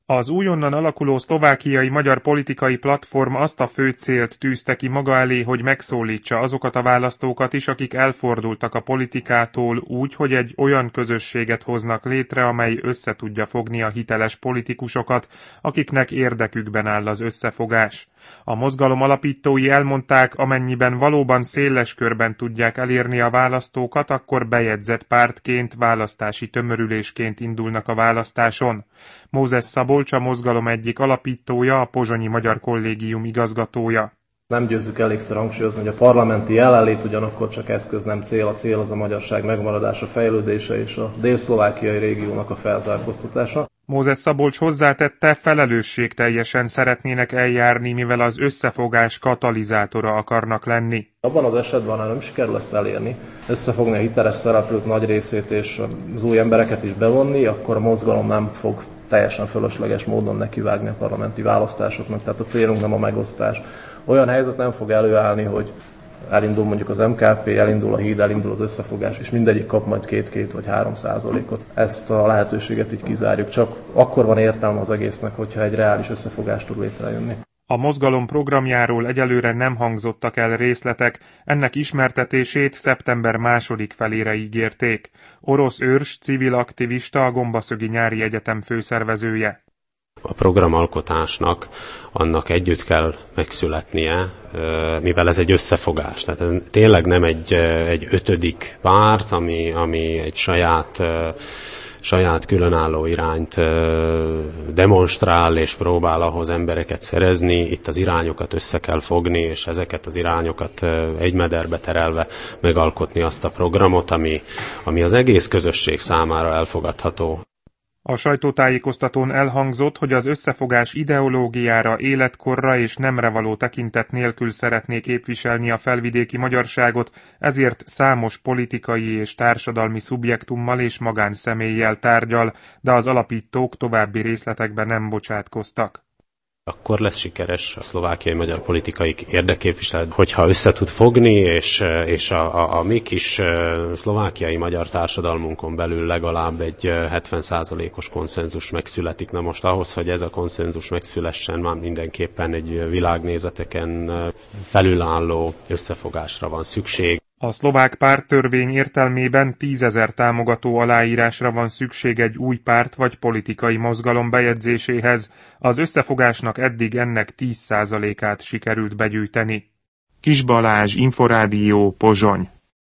Az újonnan alakuló szlovákiai magyar politikai platform azt a fő célt tűzte ki maga elé, hogy megszólítsa azokat a választókat is, akik elfordultak a politikától úgy, hogy egy olyan közösséget hoznak létre, amely összetudja fogni a hiteles politikusokat, akiknek érdekükben áll az összefogás. A mozgalom alapítói elmondták, amennyiben valóban széles körben tudják elérni a választókat, akkor bejegyzett pártként, választási tömörülésként indulnak a választáson. Mózes Szabolcs, a mozgalom egyik alapítója, a Pozsonyi Magyar Kollégium igazgatója. Nem győzzük elégszer hangsúlyozni, hogy a parlamenti jelenlét ugyanakkor csak eszköz, nem cél. A cél az a magyarság megmaradása, fejlődése és a dél-szlovákiai régiónak a felzárkóztatása. Mózes Szabolcs hozzátette, felelősségteljesen szeretnének eljárni, mivel az összefogás katalizátora akarnak lenni. Abban az esetben, ha nem sikerül ezt elérni, összefogni a hiteles szereplők nagy részét és az új embereket is bevonni, akkor a mozgalom nem fog teljesen fölösleges módon nekivágni a parlamenti választásoknak. Tehát a célunk nem a megosztás. Olyan helyzet nem fog előállni, hogy elindul mondjuk az MKP, elindul a Híd, elindul az összefogás, és mindegyik kap majd 2 vagy 3%-ot. Ezt a lehetőséget így kizárjuk. Csak akkor van értelme az egésznek, hogyha egy reális összefogás tud létrejönni. A mozgalom programjáról egyelőre nem hangzottak el részletek, ennek ismertetését szeptember második felére ígérték. Orosz Őrs, civil aktivista, a Gombaszögi Nyári Egyetem főszervezője. A programalkotásnak annak együtt kell megszületnie, mivel ez egy összefogás. Tehát ez tényleg nem egy ötödik párt, ami egy saját különálló irányt demonstrál és próbál ahhoz embereket szerezni. Itt az irányokat össze kell fogni, és ezeket az irányokat egy mederbe terelve megalkotni azt a programot, ami az egész közösség számára elfogadható. A sajtótájékoztatón elhangzott, hogy az összefogás ideológiára, életkorra és nemre való tekintet nélkül szeretné képviselni a felvidéki magyarságot, ezért számos politikai és társadalmi szubjektummal és magánszemélyjel tárgyal, de az alapítók további részletekbe nem bocsátkoztak. Akkor lesz sikeres a szlovákiai magyar politikai érdekképviselet, hogyha össze tud fogni, és a mi kis szlovákiai magyar társadalmunkon belül legalább egy 70%-os konszenzus megszületik. Na most ahhoz, hogy ez a konszenzus megszülessen, már mindenképpen egy világnézeteken felülálló összefogásra van szükség. A szlovák párttörvény értelmében 10 000 támogató aláírásra van szükség egy új párt vagy politikai mozgalom bejegyzéséhez. Az összefogásnak eddig ennek 10%-át sikerült begyűjteni. Kis Balázs, Inforádió, Pozsony.